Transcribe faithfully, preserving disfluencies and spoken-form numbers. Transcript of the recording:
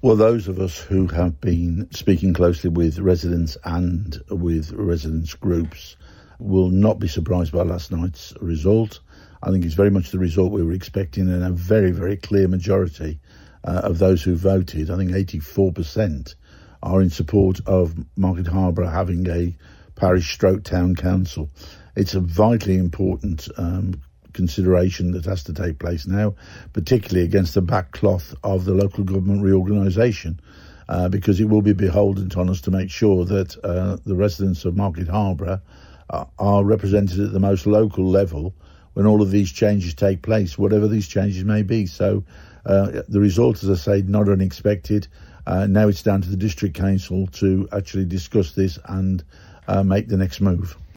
Well, those of us who have been speaking closely with residents and with residents groups will not be surprised by last night's result. I think it's very much the result we were expecting, and a very, very clear majority uh, of those who voted, I think eighty-four percent, are in support of Market Harborough having a parish stroke town council. It's a vitally important um, consideration that has to take place now, particularly against the backcloth of the local government reorganisation, uh, because it will be beholden on us to make sure that uh, the residents of Market Harborough uh, are represented at the most local level when all of these changes take place, whatever these changes may be. So uh, the result, as I say, not unexpected. Uh, now it's down to the district council to actually discuss this and uh, make the next move.